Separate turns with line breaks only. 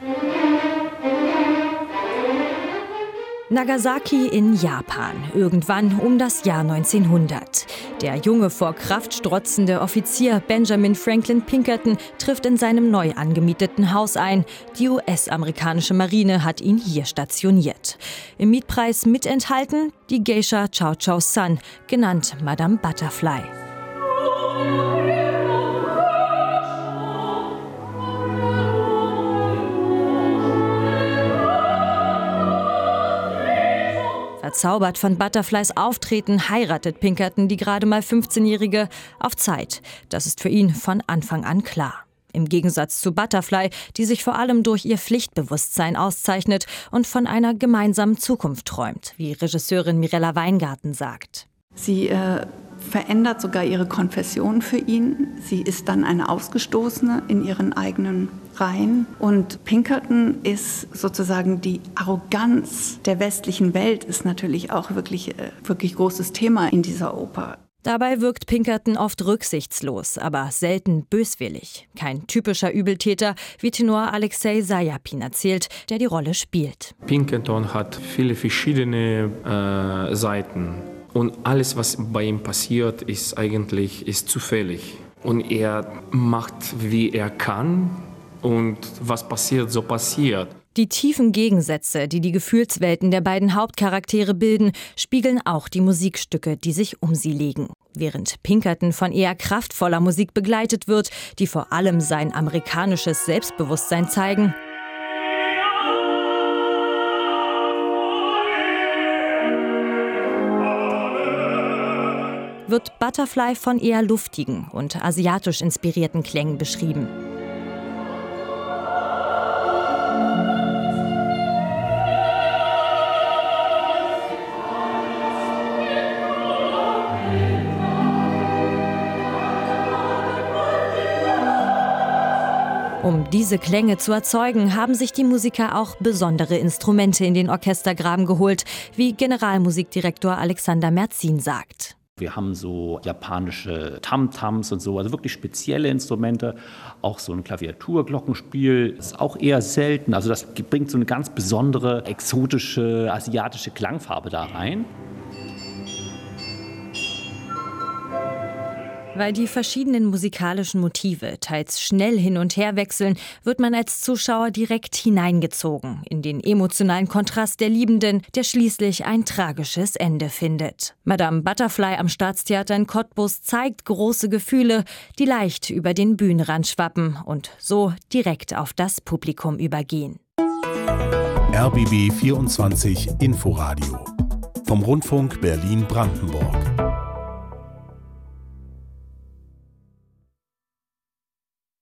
Nagasaki in Japan, irgendwann um das Jahr 1900. Der junge, vor Kraft strotzende Offizier Benjamin Franklin Pinkerton trifft in seinem neu angemieteten Haus ein. Die US-amerikanische Marine hat ihn hier stationiert. Im Mietpreis mit enthalten die Geisha Chow Chow Sun, genannt Madame Butterfly. Verzaubert von Butterflys Auftreten heiratet Pinkerton die gerade mal 15-Jährige auf Zeit. Das ist für ihn von Anfang an klar. Im Gegensatz zu Butterfly, die sich vor allem durch ihr Pflichtbewusstsein auszeichnet und von einer gemeinsamen Zukunft träumt, wie Regisseurin Mirella Weingarten sagt.
Sie verändert sogar ihre Konfession für ihn. Sie ist dann eine Ausgestoßene in ihren eigenen Reihen. Und Pinkerton ist sozusagen die Arroganz der westlichen Welt, ist natürlich auch wirklich großes Thema in dieser Oper.
Dabei wirkt Pinkerton oft rücksichtslos, aber selten böswillig. Kein typischer Übeltäter, wie Tenor Alexei Sajapin erzählt, der die Rolle spielt.
Pinkerton hat viele verschiedene Seiten. Und alles, was bei ihm passiert, ist zufällig. Und er macht, wie er kann. Und was passiert, so passiert.
Die tiefen Gegensätze, die die Gefühlswelten der beiden Hauptcharaktere bilden, spiegeln auch die Musikstücke, die sich um sie legen. Während Pinkerton von eher kraftvoller Musik begleitet wird, die vor allem sein amerikanisches Selbstbewusstsein zeigen, wird Butterfly von eher luftigen und asiatisch inspirierten Klängen beschrieben. Um diese Klänge zu erzeugen, haben sich die Musiker auch besondere Instrumente in den Orchestergraben geholt, wie Generalmusikdirektor Alexander Merzin sagt.
Wir haben so japanische Tamtams und so, also wirklich spezielle Instrumente. Auch so ein Klaviaturglockenspiel ist auch eher selten. Also das bringt so eine ganz besondere, exotische, asiatische Klangfarbe da rein.
Weil die verschiedenen musikalischen Motive teils schnell hin und her wechseln, wird man als Zuschauer direkt hineingezogen in den emotionalen Kontrast der Liebenden, der schließlich ein tragisches Ende findet. Madame Butterfly am Staatstheater in Cottbus zeigt große Gefühle, die leicht über den Bühnenrand schwappen und so direkt auf das Publikum übergehen.
RBB 24 Inforadio vom Rundfunk Berlin-Brandenburg.